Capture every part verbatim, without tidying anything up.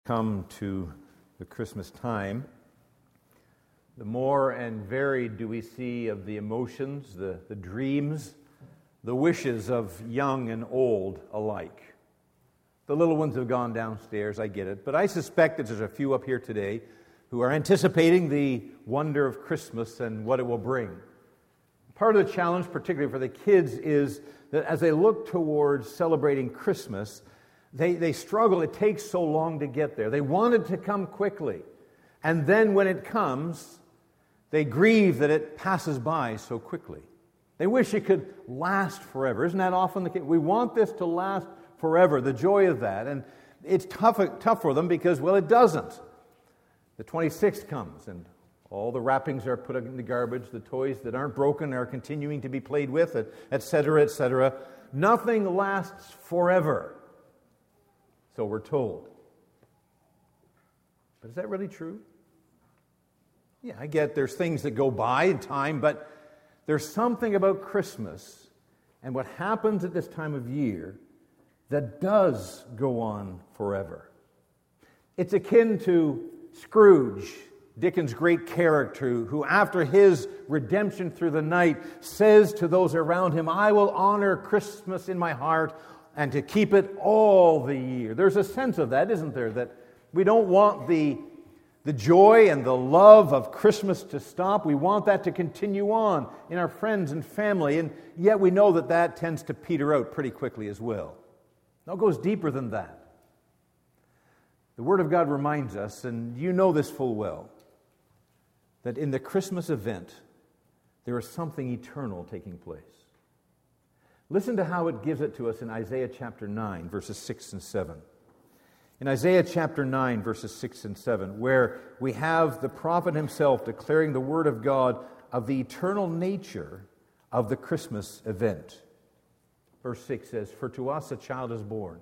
Come to the Christmas time, the more and varied do we see of the emotions, the, the dreams, the wishes of young and old alike. The little ones have gone downstairs, I get it, but I suspect that there's a few up here today who are anticipating the wonder of Christmas and what it will bring. Part of the challenge, particularly for the kids, is that as they look towards celebrating Christmas, They they struggle. It takes so long to get there. They want it to come quickly. And then when it comes, they grieve that it passes by so quickly. They wish it could last forever. Isn't that often the case? We want this to last forever, the joy of that. And it's tough, tough for them because, well, it doesn't. The twenty-sixth comes and all the wrappings are put in the garbage. The toys that aren't broken are continuing to be played with, et cetera, et cetera. Nothing lasts forever. So we're told. But is that really true? Yeah, I get there's things that go by in time, but there's something about Christmas and what happens at this time of year that does go on forever. It's akin to Scrooge, Dickens' great character, who after his redemption through the night says to those around him, "I will honor Christmas in my heart and to keep it all the year." There's a sense of that, isn't there? That we don't want the, the joy and the love of Christmas to stop. We want that to continue on in our friends and family, and yet we know that that tends to peter out pretty quickly as well. No, it goes deeper than that. The Word of God reminds us, and you know this full well, that in the Christmas event, there is something eternal taking place. Listen to how it gives it to us in Isaiah chapter nine, verses six and seven. In Isaiah chapter nine, verses six and seven, where we have the prophet himself declaring the word of God of the eternal nature of the Christmas event. Verse six says, "For to us a child is born,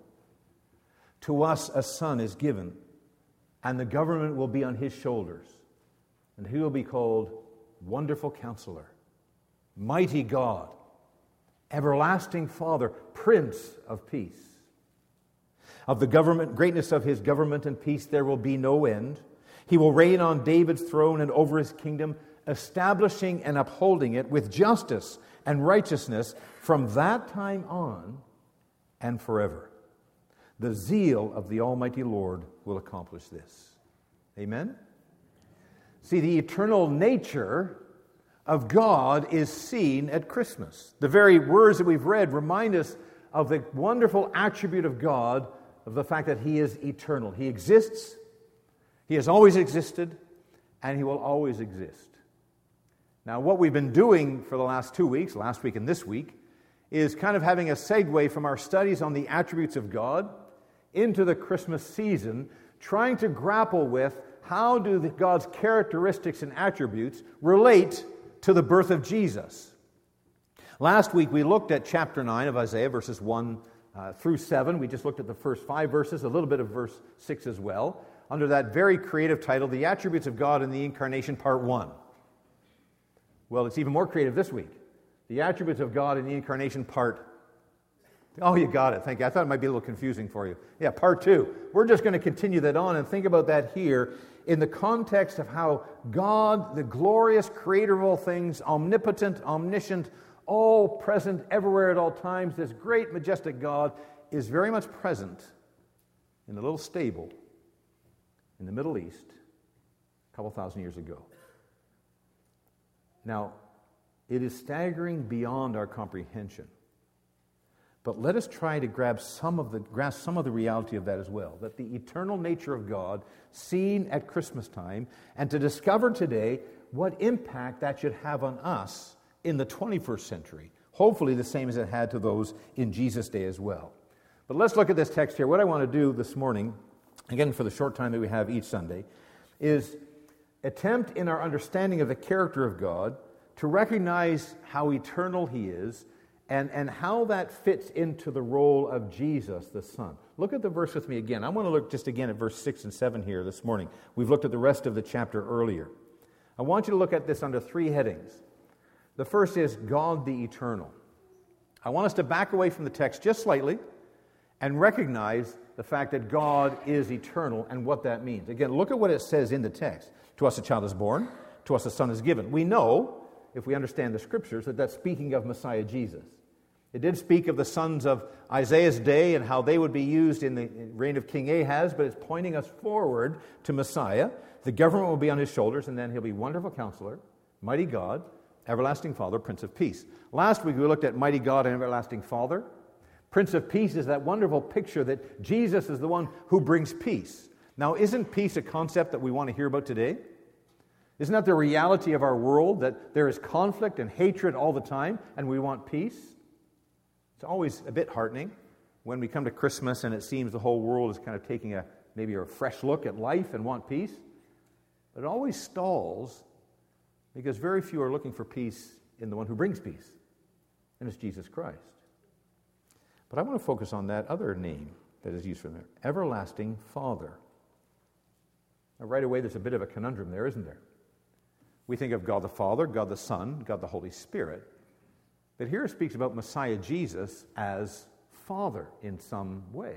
to us a son is given, and the government will be on his shoulders, and he will be called Wonderful Counselor, Mighty God, Everlasting Father, Prince of Peace. Of the government, greatness of his government and peace there will be no end. He will reign on David's throne and over his kingdom, establishing and upholding it with justice and righteousness from that time on and forever. The zeal of the Almighty Lord will accomplish this." Amen? See, the eternal nature of God is seen at Christmas. The very words that we've read remind us of the wonderful attribute of God, of the fact that He is eternal. He exists, He has always existed, and He will always exist. Now, what we've been doing for the last two weeks, last week and this week, is kind of having a segue from our studies on the attributes of God into the Christmas season, trying to grapple with how do the God's characteristics and attributes relate to the birth of Jesus. Last week we looked at chapter nine of Isaiah, verses one uh, through seven. We just looked at the first five verses, a little bit of verse six as well, under that very creative title, The Attributes of God in the Incarnation, Part one. Well, it's even more creative this week. The Attributes of God in the Incarnation, Part... Oh, you got it. Thank you. I thought it might be a little confusing for you. Yeah, Part two. We're just going to continue that on and think about that here in the context of how God, the glorious creator of all things, omnipotent, omniscient, all present, everywhere at all times, this great, majestic God is very much present in a little stable in the Middle East a couple thousand years ago. Now, it is staggering beyond our comprehension. But let us try to grab some of the, grasp some of the reality of that as well, that the eternal nature of God seen at Christmas time, and to discover today what impact that should have on us in the twenty-first century, hopefully the same as it had to those in Jesus' day as well. But let's look at this text here. What I want to do this morning, again for the short time that we have each Sunday, is attempt in our understanding of the character of God to recognize how eternal He is, And, and how that fits into the role of Jesus, the Son. Look at the verse with me again. I want to look just again at verse six and seven here this morning. We've looked at the rest of the chapter earlier. I want you to look at this under three headings. The first is God the Eternal. I want us to back away from the text just slightly and recognize the fact that God is eternal and what that means. Again, look at what it says in the text. To us a child is born, to us a son is given. We know, if we understand the Scriptures, that that's speaking of Messiah Jesus. It did speak of the sons of Isaiah's day and how they would be used in the reign of King Ahaz, but it's pointing us forward to Messiah. The government will be on his shoulders, and then he'll be Wonderful Counselor, Mighty God, Everlasting Father, Prince of Peace. Last week we looked at Mighty God and Everlasting Father. Prince of Peace is that wonderful picture that Jesus is the one who brings peace. Now, isn't peace a concept that we want to hear about today? Isn't that the reality of our world, that there is conflict and hatred all the time, and we want peace? It's always a bit heartening when we come to Christmas and it seems the whole world is kind of taking a maybe a fresh look at life and want peace. But it always stalls because very few are looking for peace in the one who brings peace, and it's Jesus Christ. But I want to focus on that other name that is used for there, Everlasting Father. Now, right away, there's a bit of a conundrum there, isn't there? We think of God the Father, God the Son, God the Holy Spirit. But here it speaks about Messiah Jesus as Father in some way.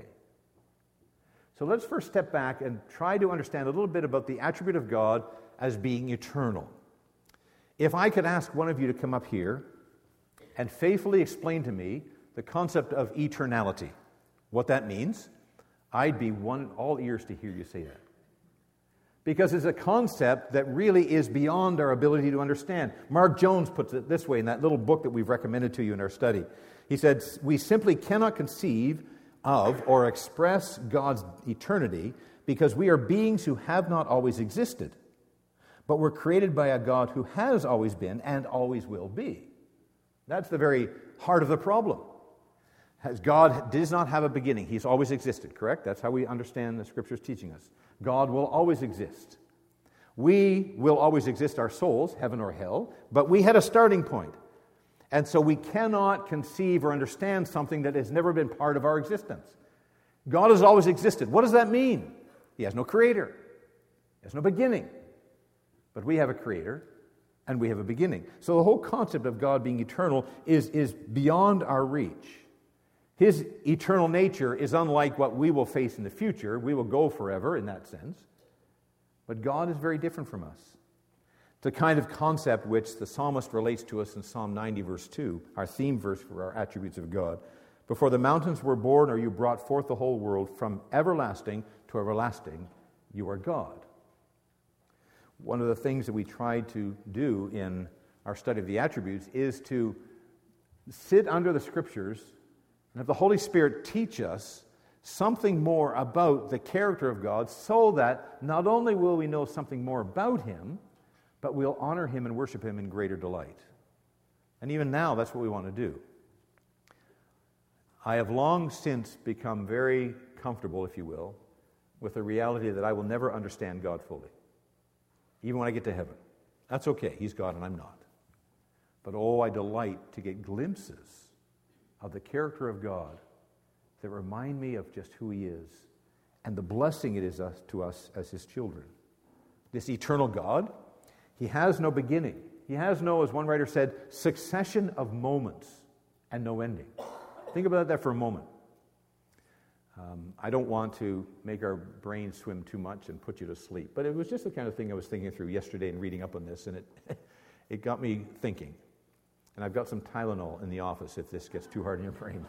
So let's first step back and try to understand a little bit about the attribute of God as being eternal. If I could ask one of you to come up here and faithfully explain to me the concept of eternality, what that means, I'd be one all ears to hear you say that. Because it's a concept that really is beyond our ability to understand. Mark Jones puts it this way in that little book that we've recommended to you in our study. He said, we simply cannot conceive of or express God's eternity because we are beings who have not always existed, but were created by a God who has always been and always will be. That's the very heart of the problem. As God does not have a beginning. He's always existed, correct? That's how we understand the Scriptures teaching us. God will always exist. We will always exist, our souls, heaven or hell, but we had a starting point. And so we cannot conceive or understand something that has never been part of our existence. God has always existed. What does that mean? He has no creator. He has no beginning. But we have a creator, and we have a beginning. So the whole concept of God being eternal is, is beyond our reach. His eternal nature is unlike what we will face in the future. We will go forever in that sense. But God is very different from us. The kind of concept which the psalmist relates to us in Psalm ninety, verse two, our theme verse for our attributes of God. Before the mountains were born, or you brought forth the whole world, from everlasting to everlasting, you are God. One of the things that we try to do in our study of the attributes is to sit under the Scriptures and have the Holy Spirit teach us something more about the character of God so that not only will we know something more about Him, but we'll honor Him and worship Him in greater delight. And even now, that's what we want to do. I have long since become very comfortable, if you will, with the reality that I will never understand God fully, even when I get to heaven. That's okay. He's God and I'm not. But oh, I delight to get glimpses of the character of God that remind me of just who He is and the blessing it is us, to us as His children. This eternal God, He has no beginning. He has no, as one writer said, succession of moments and no ending. Think about that for a moment. Um, I don't want to make our brains swim too much and put you to sleep, but it was just the kind of thing I was thinking through yesterday and reading up on this, and it it got me thinking. And I've got some Tylenol in the office if this gets too hard in your brain.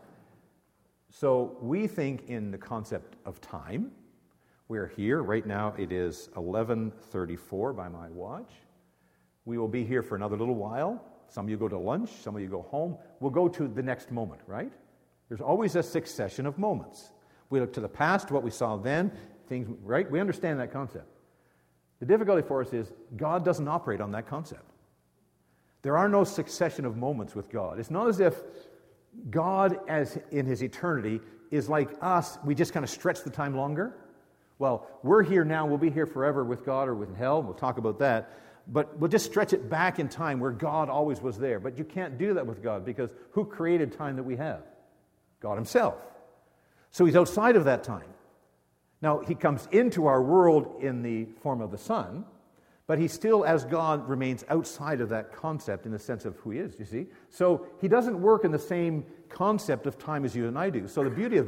So we think in the concept of time. We're here. Right now it is eleven thirty-four by my watch. We will be here for another little while. Some of you go to lunch. Some of you go home. We'll go to the next moment, right? There's always a succession of moments. We look to the past, what we saw then, things, right? We understand that concept. The difficulty for us is God doesn't operate on that concept. There are no succession of moments with God. It's not as if God, as in His eternity, is like us. We just kind of stretch the time longer. Well, we're here now. We'll be here forever with God or with hell. We'll talk about that. But we'll just stretch it back in time where God always was there. But you can't do that with God because who created time that we have? God Himself. So He's outside of that time. Now, He comes into our world in the form of the Son, but He still, as God, remains outside of that concept in the sense of who He is, you see? So He doesn't work in the same concept of time as you and I do. So the beauty of that,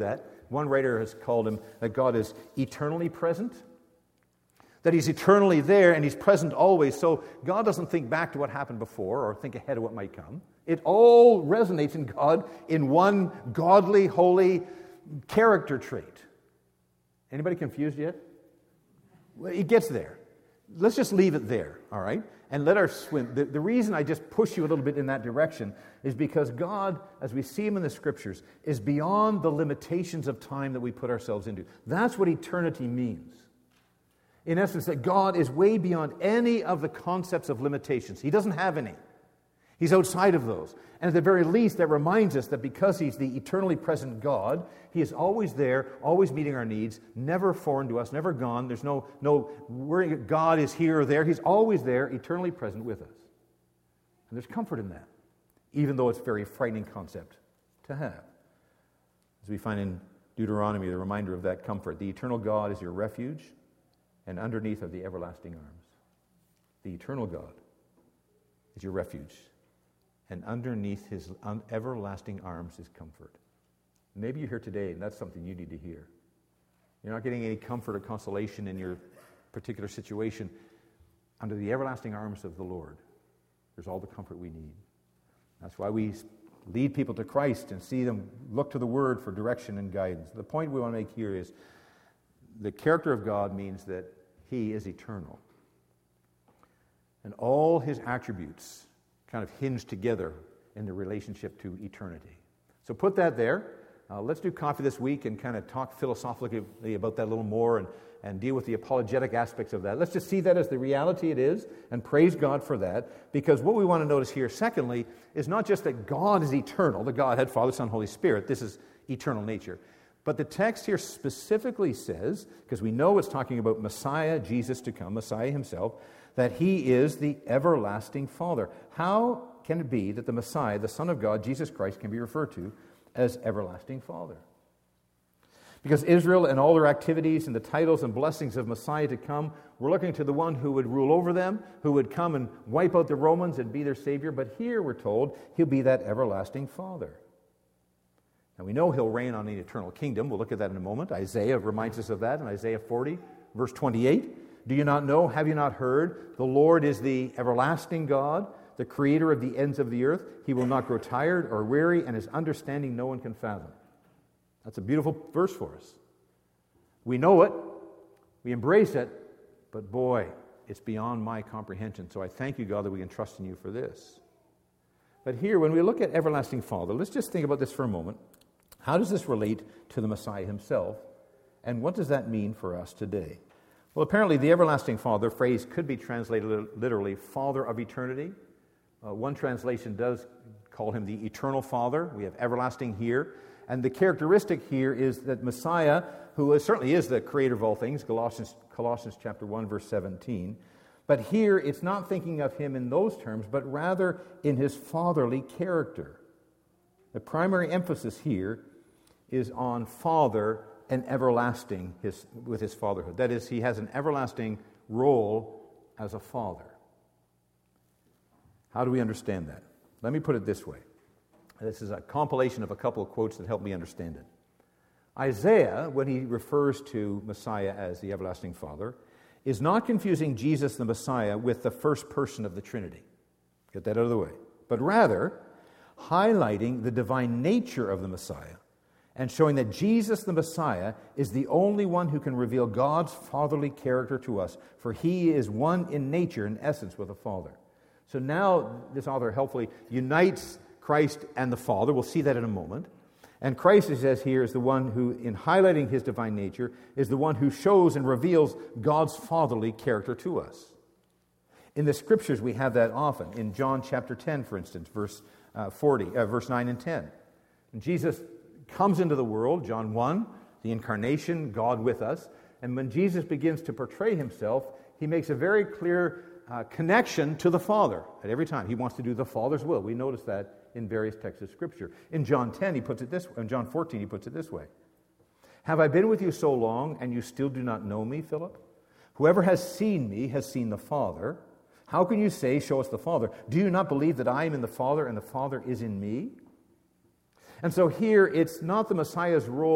One writer has called him that God is eternally present, that he's eternally there and he's present always. So God doesn't think back to what happened before or think ahead of what might come. It all resonates in God in one godly, holy character trait. Anybody confused yet? Well, it gets there. Let's just leave it there, all right? And let our swim. The, the reason I just push you a little bit in that direction is because God, as we see him in the Scriptures, is beyond the limitations of time that we put ourselves into. That's what eternity means. In essence, that God is way beyond any of the concepts of limitations. He doesn't have any. He's outside of those. And at the very least, that reminds us that because he's the eternally present God, he is always there, always meeting our needs, never foreign to us, never gone. There's no, no worrying God is here or there. He's always there, eternally present with us. And there's comfort in that, even though it's a very frightening concept to have. As we find in Deuteronomy, the reminder of that comfort. The eternal God is your refuge, and underneath are the everlasting arms. The eternal God is your refuge, and underneath his un- everlasting arms is comfort. Maybe you're here today, and that's something you need to hear. You're not getting any comfort or consolation in your particular situation. Under the everlasting arms of the Lord, there's all the comfort we need. That's why we lead people to Christ and see them look to the Word for direction and guidance. The point we want to make here is the character of God means that he is eternal. And all his attributes kind of hinge together in the relationship to eternity. So put that there. Uh, let's do coffee this week and kind of talk philosophically about that a little more and, and deal with the apologetic aspects of that. Let's just see that as the reality it is and praise God for that, because what we want to notice here, secondly, is not just that God is eternal, the Godhead, Father, Son, Holy Spirit. This is eternal nature. But the text here specifically says, because we know it's talking about Messiah, Jesus to come, Messiah himself, that he is the everlasting Father. How can it be that the Messiah, the Son of God, Jesus Christ, can be referred to as everlasting Father? Because Israel and all their activities and the titles and blessings of Messiah to come were looking to the one who would rule over them, who would come and wipe out the Romans and be their Savior. But here we're told he'll be that everlasting Father. Now we know he'll reign on the eternal kingdom. We'll look at that in a moment. Isaiah reminds us of that in Isaiah forty, verse twenty-eight. Do you not know, have you not heard? The Lord is the everlasting God, the creator of the ends of the earth. He will not grow tired or weary, and his understanding no one can fathom. That's a beautiful verse for us. We know it, we embrace it, but boy, it's beyond my comprehension. So I thank you, God, that we can trust in you for this. But here, when we look at everlasting Father, let's just think about this for a moment. How does this relate to the Messiah himself? And what does that mean for us today? Well, apparently the everlasting Father phrase could be translated literally Father of eternity. Uh, one translation does call him the eternal Father. We have everlasting here. And the characteristic here is that Messiah, who is, certainly is the creator of all things, Colossians, Colossians chapter one, verse seventeen. But here it's not thinking of him in those terms, but rather in his fatherly character. The primary emphasis here is on Father and everlasting his, with his fatherhood. That is, he has an everlasting role as a father. How do we understand that? Let me put it this way. This is a compilation of a couple of quotes that help me understand it. Isaiah, when he refers to Messiah as the everlasting Father, is not confusing Jesus the Messiah with the first person of the Trinity. Get that out of the way. But rather, highlighting the divine nature of the Messiah and showing that Jesus the Messiah is the only one who can reveal God's fatherly character to us, for he is one in nature, in essence, with the Father. So now this author helpfully unites Christ and the Father. We'll see that in a moment. And Christ, it says here, is the one who, in highlighting his divine nature, is the one who shows and reveals God's fatherly character to us. In the Scriptures, we have that often. In John chapter ten, for instance, verse uh, forty, uh, verse nine and ten. And Jesus comes into the world, John one, the incarnation, God with us. And when Jesus begins to portray himself, he makes a very clear uh, connection to the Father at every time. He wants to do the Father's will. We notice that in various texts of Scripture. In John ten, he puts it this way. In John fourteen, he puts it this way. Have I been with you so long, and you still do not know me, Philip? Whoever has seen me has seen the Father. How can you say, show us the Father? Do you not believe that I am in the Father, and the Father is in me? And so here, it's not the Messiah's role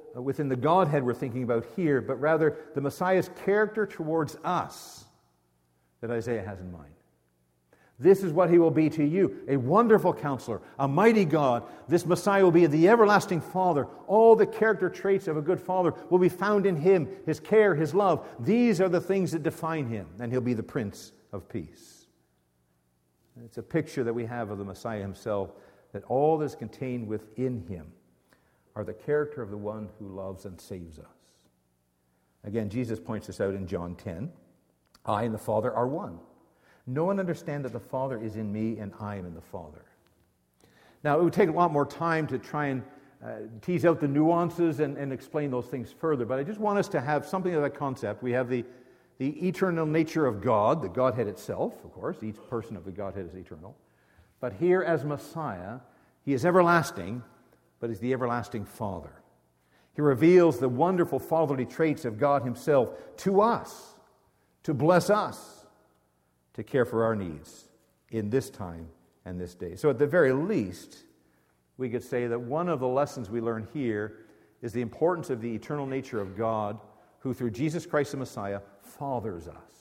within the Godhead we're thinking about here, but rather the Messiah's character towards us that Isaiah has in mind. This is what he will be to you, a wonderful counselor, a mighty God. This Messiah will be the everlasting Father. All the character traits of a good father will be found in him, his care, his love. These are the things that define him, and he'll be the Prince of Peace. And it's a picture that we have of the Messiah himself, that all that's contained within him are the character of the one who loves and saves us. Again, Jesus points this out in John ten. I and the Father are one. No one understands that the Father is in me and I am in the Father. Now, it would take a lot more time to try and uh, tease out the nuances and, and explain those things further, but I just want us to have something of that concept. We have the, the eternal nature of God, the Godhead itself, of course. Each person of the Godhead is eternal. But here as Messiah, he is everlasting, but is the everlasting Father. He reveals the wonderful fatherly traits of God himself to us, to bless us, to care for our needs in this time and this day. So at the very least, we could say that one of the lessons we learn here is the importance of the eternal nature of God, who through Jesus Christ the Messiah fathers us,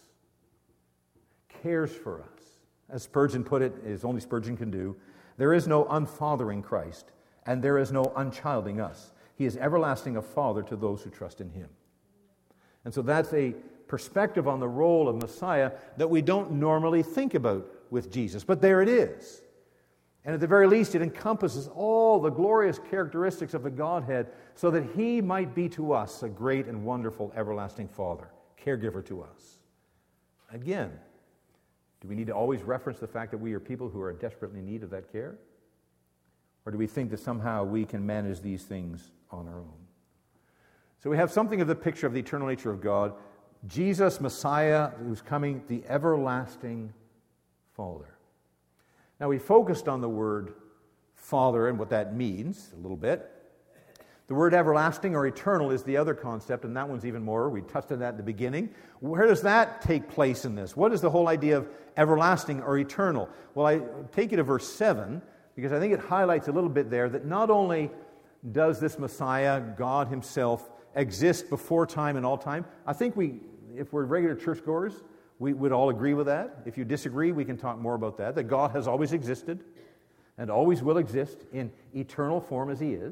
cares for us. As Spurgeon put it, as only Spurgeon can do, there is no unfathering Christ, and there is no unchilding us. He is everlasting a father to those who trust in him. And so that's a perspective on the role of Messiah that we don't normally think about with Jesus. But there it is. And at the very least, it encompasses all the glorious characteristics of the Godhead so that he might be to us a great and wonderful everlasting Father, caregiver to us. Again, do we need to always reference the fact that we are people who are desperately in need of that care? Or do we think that somehow we can manage these things on our own? So we have something of the picture of the eternal nature of God. Jesus, Messiah, who's coming, the everlasting Father. Now, we focused on the word Father and what that means a little bit. The word everlasting or eternal is the other concept, and that one's even more. We touched on that at the beginning. Where does that take place in this? What is the whole idea of everlasting or eternal? Well, I take you to verse seven, because I think it highlights a little bit there that not only does this Messiah, God himself, exist before time and all time. I think we, if we're regular churchgoers, we would all agree with that. If you disagree, we can talk more about that, that God has always existed and always will exist in eternal form as he is.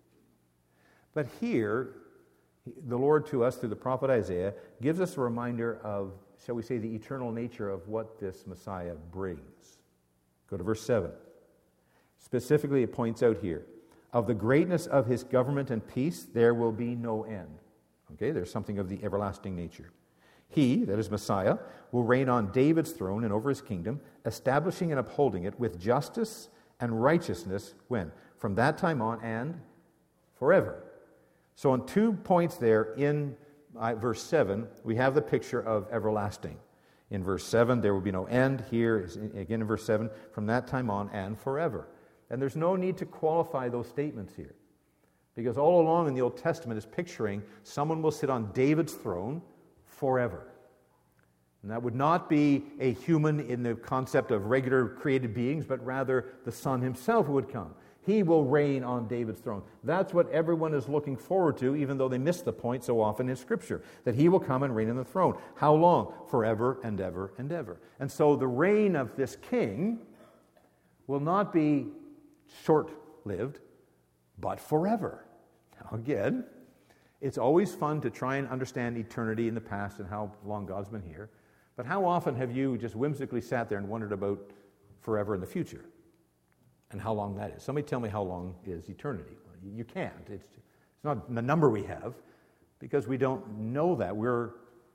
But here, the Lord to us through the prophet Isaiah gives us a reminder of, shall we say, the eternal nature of what this Messiah brings. Go to verse seven. Specifically, it points out here, of the greatness of his government and peace, there will be no end. Okay, there's something of the everlasting nature. He, that is Messiah, will reign on David's throne and over his kingdom, establishing and upholding it with justice and righteousness, when? From that time on and forever. So on two points there in uh, verse seven, we have the picture of everlasting. In verse seven, there will be no end. Here, is, again in verse seven, from that time on and forever. And there's no need to qualify those statements here. Because all along in the Old Testament is picturing someone will sit on David's throne forever. And that would not be a human in the concept of regular created beings, but rather the Son himself who would come. He will reign on David's throne. That's what everyone is looking forward to, even though they miss the point so often in Scripture, that he will come and reign on the throne. How long? Forever and ever and ever. And so the reign of this king will not be short-lived, but forever. Now again, it's always fun to try and understand eternity in the past and how long God's been here. But how often have you just whimsically sat there and wondered about forever in the future and how long that is? Somebody tell me how long is eternity. You can't. It's, it's not the number we have because we don't know that. We're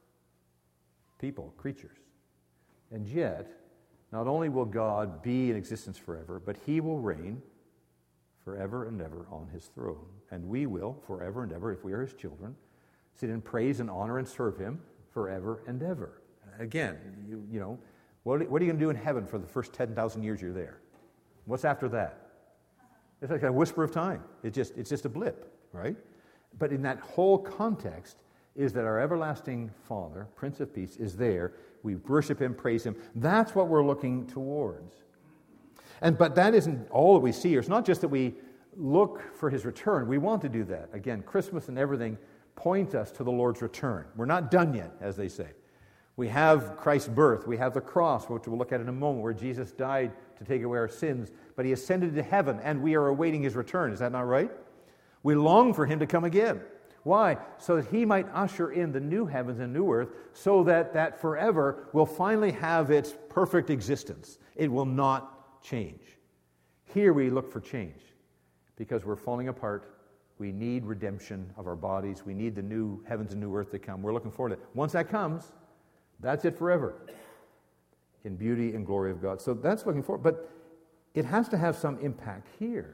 people, creatures. And yet, not only will God be in existence forever, but he will reign forever and ever on his throne. And we will, forever and ever, if we are his children, sit in praise and honor and serve him forever and ever. Again, you, you know, what, what are you going to do in heaven for the first ten thousand years you're there? What's after that? It's like a whisper of time. It just, it's just a blip, right? But in that whole context is that our everlasting Father, Prince of Peace, is there. We worship him, praise him. That's what we're looking towards. And but that isn't all that we see here. It's not just that we look for his return. We want to do that. Again, Christmas and everything point us to the Lord's return. We're not done yet, as they say. We have Christ's birth. We have the cross, which we'll look at in a moment, where Jesus died to take away our sins, but he ascended to heaven, and we are awaiting his return. Is that not right? We long for him to come again. Why? So that he might usher in the new heavens and new earth, so that that forever will finally have its perfect existence. It will not change. Here we look for change, because we're falling apart. We need redemption of our bodies. We need the new heavens and new earth to come. We're looking forward to it. Once that comes, that's it forever, in beauty and glory of God. So that's looking forward. But it has to have some impact here.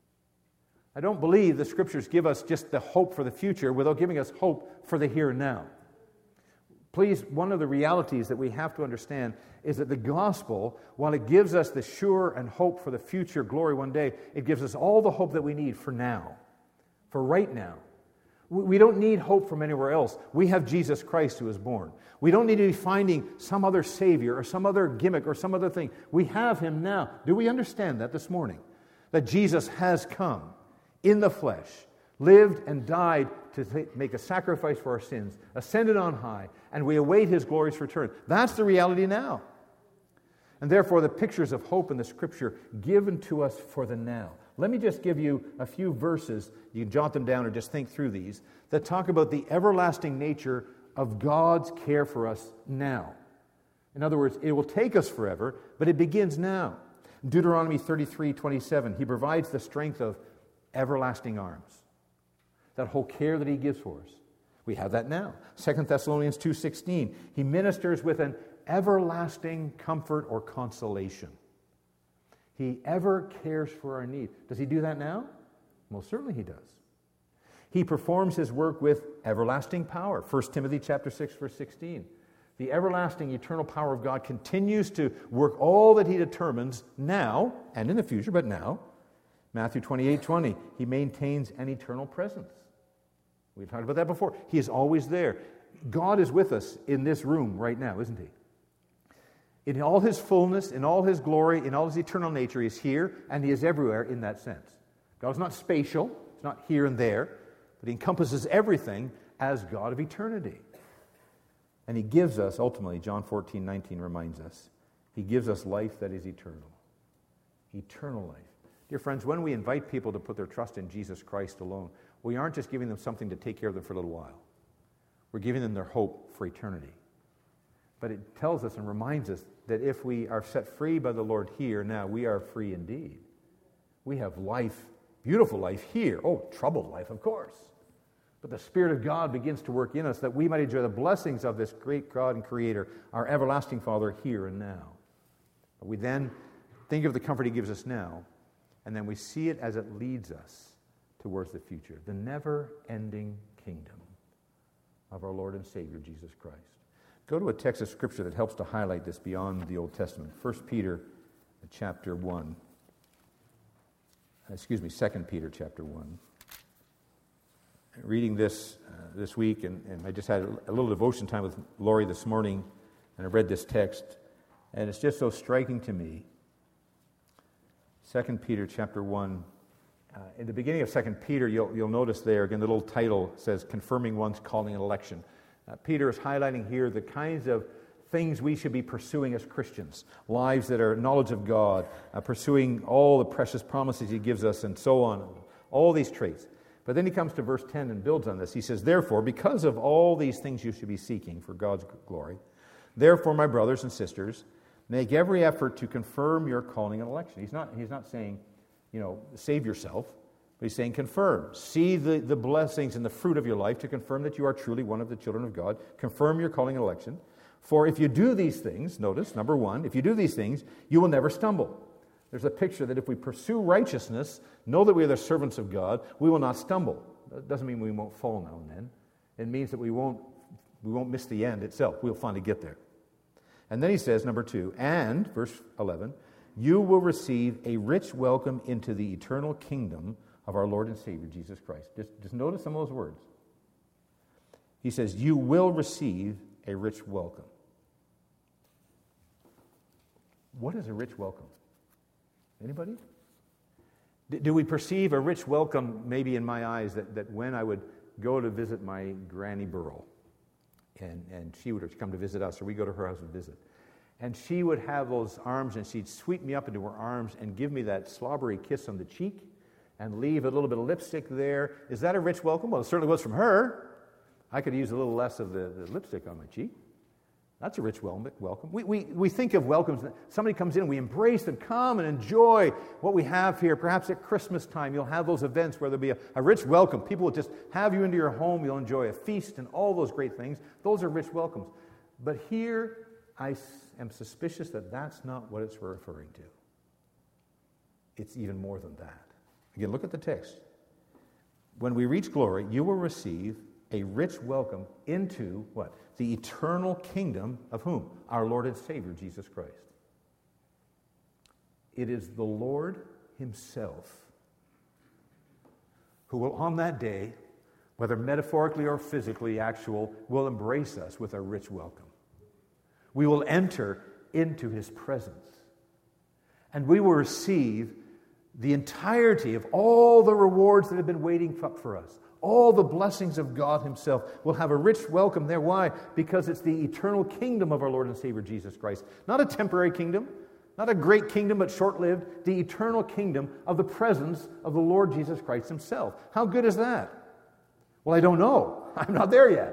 I don't believe the Scriptures give us just the hope for the future without giving us hope for the here and now. Please, one of the realities that we have to understand is that the gospel, while it gives us the sure and hope for the future glory one day, it gives us all the hope that we need for now, for right now. We don't need hope from anywhere else. We have Jesus Christ who is born. We don't need to be finding some other Savior or some other gimmick or some other thing. We have him now. Do we understand that this morning? That Jesus has come in the flesh, lived and died to make a sacrifice for our sins, ascended on high, and we await his glorious return. That's the reality now. And therefore, the pictures of hope in the Scripture given to us for the now. Let me just give you a few verses, you can jot them down or just think through these, that talk about the everlasting nature of God's care for us now. In other words, it will take us forever, but it begins now. Deuteronomy thirty-three twenty-seven, he provides the strength of everlasting arms. That whole care that he gives for us. We have that now. Second Thessalonians two sixteen, he ministers with an everlasting comfort or consolation. He ever cares for our need. Does he do that now? Most certainly he does. He performs his work with everlasting power. First Timothy chapter six, verse sixteen. The everlasting, eternal power of God continues to work all that he determines now and in the future, but now. Matthew twenty-eight twenty, he maintains an eternal presence. We've talked about that before. He is always there. God is with us in this room right now, isn't he? In all his fullness, in all his glory, in all his eternal nature, he is here, and he is everywhere in that sense. God is not spatial. It's not here and there, but he encompasses everything as God of eternity. And he gives us, ultimately, John fourteen nineteen reminds us, he gives us life that is eternal. Eternal life. Dear friends, when we invite people to put their trust in Jesus Christ alone, we aren't just giving them something to take care of them for a little while. We're giving them their hope for eternity. But it tells us and reminds us that if we are set free by the Lord here, now, we are free indeed. We have life, beautiful life here. Oh, troubled life, of course. But the Spirit of God begins to work in us that we might enjoy the blessings of this great God and Creator, our everlasting Father, here and now. But we then think of the comfort he gives us now, and then we see it as it leads us towards the future, the never-ending kingdom of our Lord and Savior, Jesus Christ. Go to a text of Scripture that helps to highlight this beyond the Old Testament. First Peter chapter one. Excuse me, Second Peter chapter one. Reading this uh, this week, and, and I just had a little devotion time with Lori this morning, and I read this text, and it's just so striking to me. Second Peter chapter one. Uh, in the beginning of Second Peter, you'll, you'll notice there, again, the little title says, Confirming One's Calling and Election. Uh, Peter is highlighting here the kinds of things we should be pursuing as Christians. Lives that are knowledge of God, uh, pursuing all the precious promises he gives us, and so on. All these traits. But then he comes to verse ten and builds on this. He says, Therefore, because of all these things you should be seeking for God's glory, therefore, my brothers and sisters, make every effort to confirm your calling and election. He's not, he's not saying, you know, save yourself, but he's saying confirm. See the, the blessings and the fruit of your life to confirm that you are truly one of the children of God. Confirm your calling and election. For if you do these things, notice, number one, if you do these things, you will never stumble. There's a picture that if we pursue righteousness, know that we are the servants of God, we will not stumble. That doesn't mean we won't fall now and then. It means that we won't, we won't miss the end itself. We'll finally get there. And then he says, number two, and, verse eleven, you will receive a rich welcome into the eternal kingdom of our Lord and Savior, Jesus Christ. Just, just notice some of those words. He says, you will receive a rich welcome. What is a rich welcome? Anybody? Do we perceive a rich welcome, maybe in my eyes, that, that when I would go to visit my Granny Burl, and, and she would come to visit us, or we go to her house and visit, and she would have those arms, and she'd sweep me up into her arms and give me that slobbery kiss on the cheek and leave a little bit of lipstick there. Is that a rich welcome? Well, it certainly was from her. I could use a little less of the, the lipstick on my cheek. That's a rich welcome. We, we, we think of welcomes. Somebody comes in, we embrace them. Come and enjoy what we have here. Perhaps at Christmas time, you'll have those events where there'll be a, a rich welcome. People will just have you into your home. You'll enjoy a feast and all those great things. Those are rich welcomes. But here, I am suspicious that that's not what it's referring to. It's even more than that. Again, look at the text. When we reach glory, you will receive a rich welcome into what? The eternal kingdom of whom? Our Lord and Savior, Jesus Christ. It is the Lord himself who will on that day, whether metaphorically or physically actual, will embrace us with a rich welcome. We will enter into his presence, and we will receive the entirety of all the rewards that have been waiting up for us. All the blessings of God himself will have a rich welcome there. Why? Because it's the eternal kingdom of our Lord and Savior Jesus Christ. Not a temporary kingdom, not a great kingdom but short-lived, the eternal kingdom of the presence of the Lord Jesus Christ himself. How good is that? Well, I don't know. I'm not there yet.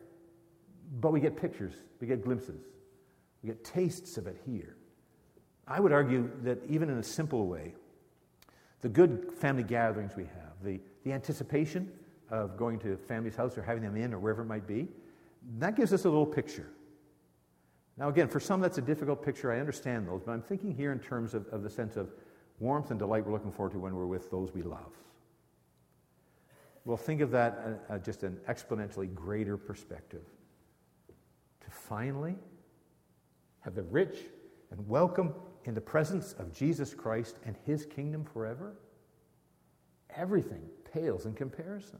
But we get pictures, we get glimpses, we get tastes of it here. I would argue that even in a simple way, the good family gatherings we have, the, the anticipation of going to family's house or having them in or wherever it might be, that gives us a little picture. Now again, for some that's a difficult picture, I understand those, but I'm thinking here in terms of, of the sense of warmth and delight we're looking forward to when we're with those we love. Well, think of that uh, uh, just an exponentially greater perspective. To finally have the rich and welcome in the presence of Jesus Christ and his kingdom forever, everything pales in comparison.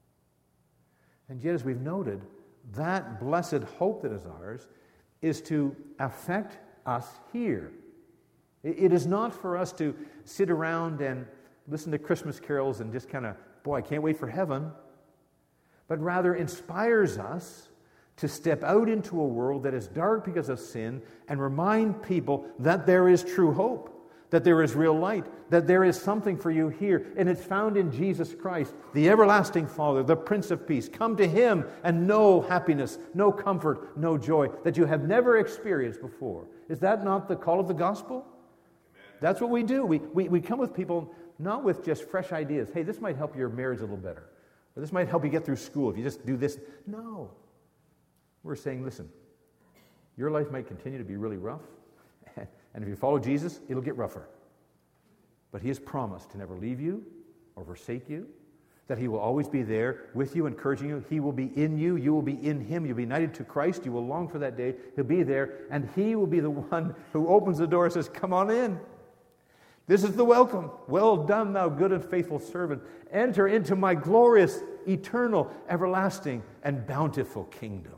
And yet, as we've noted, that blessed hope that is ours is to affect us here. It is not for us to sit around and listen to Christmas carols and just kind of, boy, I can't wait for heaven, but rather inspires us to step out into a world that is dark because of sin and remind people that there is true hope, that there is real light, that there is something for you here, and it's found in Jesus Christ, the everlasting Father, the Prince of Peace. Come to him and know happiness, no comfort, no joy that you have never experienced before. Is that not the call of the gospel? Amen. That's what we do. We, we, we come with people not with just fresh ideas. Hey, this might help your marriage a little better, or this might help you get through school if you just do this. No. We're saying, listen, your life might continue to be really rough, and if you follow Jesus, it'll get rougher. But he has promised to never leave you or forsake you, that he will always be there with you, encouraging you. He will be in you. You will be in him. You'll be united to Christ. You will long for that day. He'll be there, and he will be the one who opens the door and says, come on in. This is the welcome. Well done, thou good and faithful servant. Enter into my glorious, eternal, everlasting, and bountiful kingdom.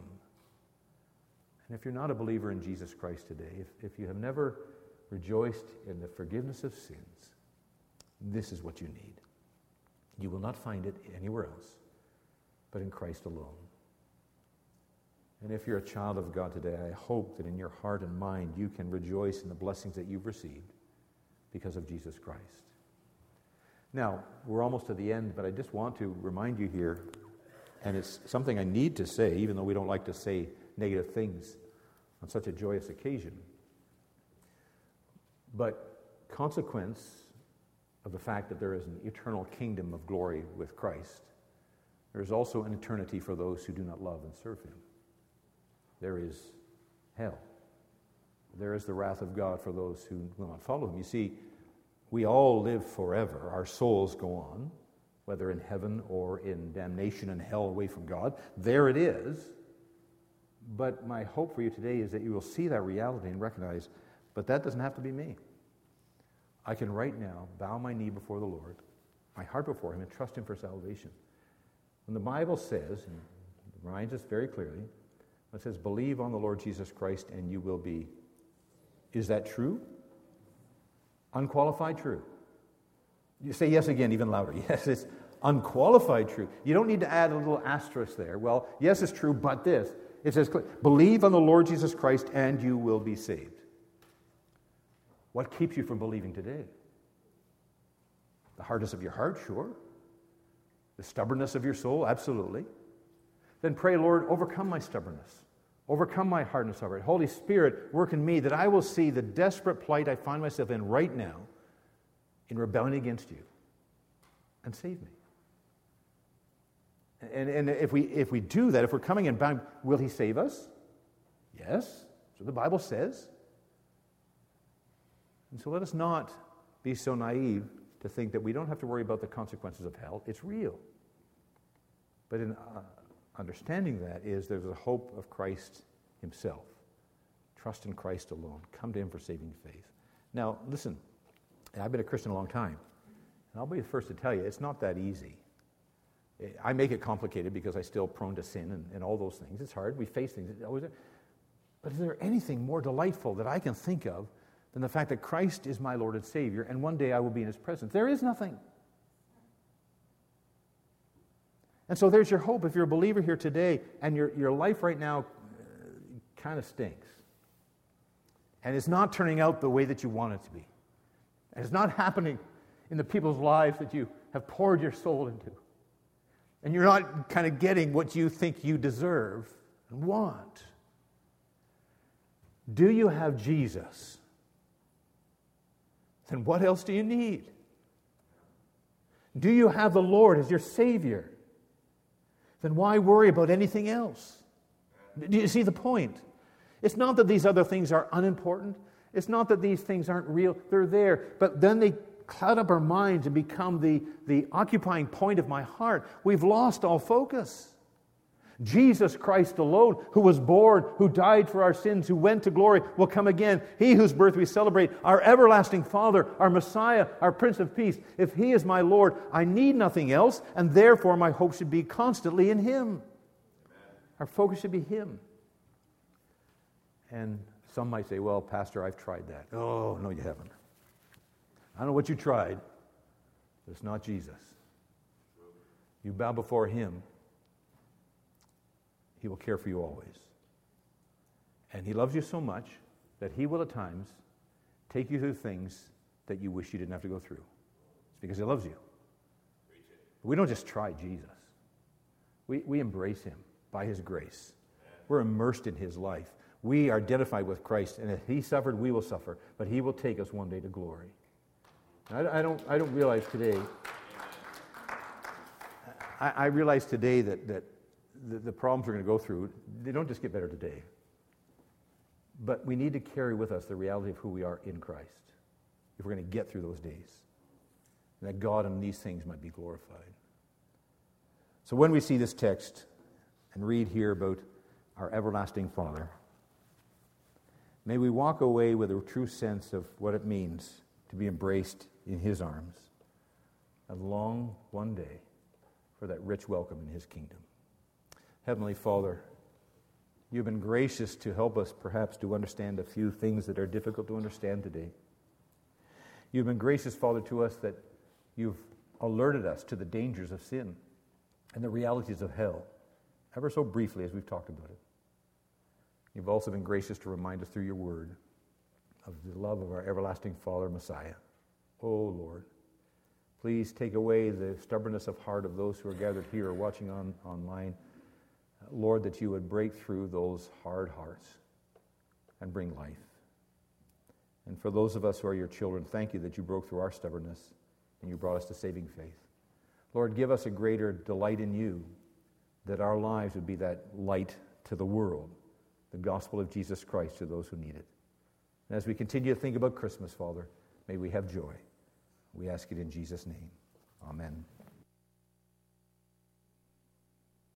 And if you're not a believer in Jesus Christ today, if, if you have never rejoiced in the forgiveness of sins, this is what you need. You will not find it anywhere else but in Christ alone. And if you're a child of God today, I hope that in your heart and mind you can rejoice in the blessings that you've received because of Jesus Christ. Now, we're almost to the end, but I just want to remind you here, and it's something I need to say, even though we don't like to say negative things on such a joyous occasion. But consequence of the fact that there is an eternal kingdom of glory with Christ, there is also an eternity for those who do not love and serve him. There is hell. There is the wrath of God for those who will not follow him. You see, we all live forever. Our souls go on, whether in heaven or in damnation and hell away from God. There it is. But my hope for you today is that you will see that reality and recognize, but that doesn't have to be me. I can right now bow my knee before the Lord, my heart before him, and trust him for salvation. When the Bible says, and it reminds us very clearly, it says, believe on the Lord Jesus Christ and you will be. Is that true? Unqualified true. You say yes again, even louder. Yes, it's unqualified truth. You don't need to add a little asterisk there. Well, yes, it's true, but this. It says, believe on the Lord Jesus Christ and you will be saved. What keeps you from believing today? The hardness of your heart, sure. The stubbornness of your soul, absolutely. Then pray, Lord, overcome my stubbornness. Overcome my hardness of heart. Holy Spirit, work in me that I will see the desperate plight I find myself in right now in rebelling against you, and save me. And, and if we if we do that, if we're coming in bound, will he save us? Yes. So the Bible says. And so let us not be so naive to think that we don't have to worry about the consequences of hell. It's real. But in uh, understanding that is there's a hope of Christ himself. Trust in Christ alone. Come to him for saving faith. Now, listen, I've been a Christian a long time, and I'll be the first to tell you, it's not that easy. I make it complicated because I'm still prone to sin and, and all those things. It's hard. We face things. But is there anything more delightful that I can think of than the fact that Christ is my Lord and Savior, and one day I will be in his presence? There is nothing. And so there's your hope. If you're a believer here today, and your, your life right now uh, kind of stinks, and it's not turning out the way that you want it to be, and it's not happening in the people's lives that you have poured your soul into, and you're not kind of getting what you think you deserve and want. Do you have Jesus? Then what else do you need? Do you have the Lord as your Savior? Then why worry about anything else? Do you see the point? It's not that these other things are unimportant. It's not that these things aren't real. They're there. But then they cloud up our minds and become the, the occupying point of my heart. We've lost all focus. Jesus Christ alone, who was born, who died for our sins, who went to glory, will come again. He whose birth we celebrate, our everlasting Father, our Messiah, our Prince of Peace. If he is my Lord, I need nothing else, and therefore my hope should be constantly in him. Amen. Our focus should be him. And some might say, well, Pastor, I've tried that. Oh, no, you haven't. I don't know what you tried, but it's not Jesus. You bow before him, he will care for you always. And he loves you so much that he will at times take you through things that you wish you didn't have to go through. It's because he loves you. But we don't just try Jesus. We, we embrace him by his grace. We're immersed in his life. We are identified with Christ, and if he suffered, we will suffer. But he will take us one day to glory. I, I don't I don't realize today, I, I realize today that, that the, the problems we're going to go through, they don't just get better today. But we need to carry with us the reality of who we are in Christ if we're going to get through those days. And that God in these things might be glorified. So when we see this text and read here about our everlasting Father, may we walk away with a true sense of what it means to be embraced in his arms and long one day for that rich welcome in his kingdom. Heavenly Father, you've been gracious to help us perhaps to understand a few things that are difficult to understand today. You've been gracious, Father, to us that you've alerted us to the dangers of sin and the realities of hell, ever so briefly as we've talked about it. You've also been gracious to remind us through your word of the love of our everlasting Father, Messiah. Oh, Lord, please take away the stubbornness of heart of those who are gathered here or watching on online. Lord, that you would break through those hard hearts and bring life. And for those of us who are your children, thank you that you broke through our stubbornness and you brought us to saving faith. Lord, give us a greater delight in you, that our lives would be that light to the world, the gospel of Jesus Christ to those who need it. And as we continue to think about Christmas, Father, may we have joy. We ask it in Jesus' name. Amen.